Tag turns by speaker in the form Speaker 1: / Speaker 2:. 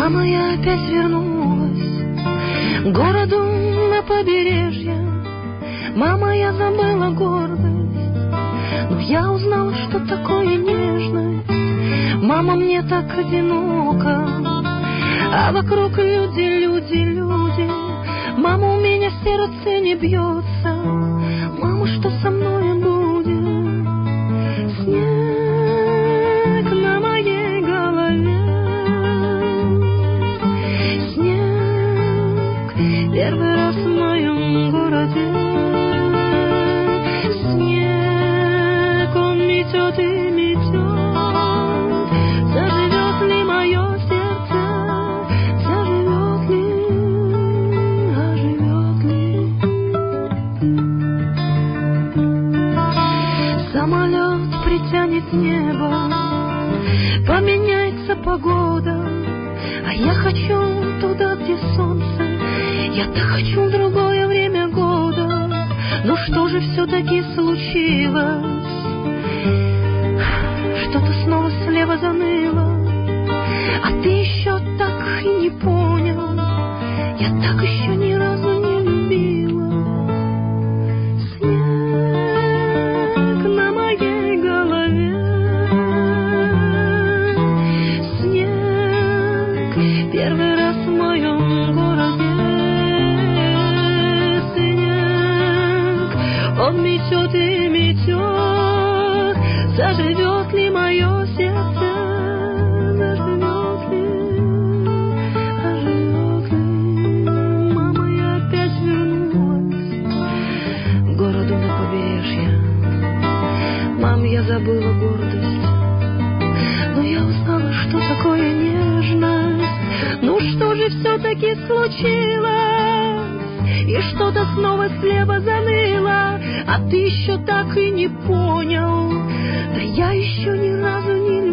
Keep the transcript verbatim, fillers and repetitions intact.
Speaker 1: Мама, я опять вернулась к городу на побережье. Мама, я забыла гордость, но я узнала, что такое нежность. Мама, мне так одиноко, а вокруг люди, люди, люди. Мама, у меня сердце не бьется. Мама, что со мной будет? Снег на моей голове. Снег первый раз в моем городе. Снег, он метет и метет. Заживет ли мое сердце? Заживет ли? Оживет ли? Самолет притянет небо, поменяется погода, а я хочу туда, где солнце. Я так хочу в другое время года. Но что же все-таки случилось? Что-то снова слева заныло, а ты еще так и не понял. Я так еще ни разу не любила. Снег на моей голове. Снег первый раз в моем городе. Снег, он метет и метет. Заживет ли мое сердце? Заживет ли? Оживет ли? Мама, я опять вернулась к городу на побережье. Мам, я забыла гордость, но я узнала, что такое нежность. Ну что же все-таки случилось? И что-то снова слева заныло, а ты еще так и не понял. Да я еще ни разу не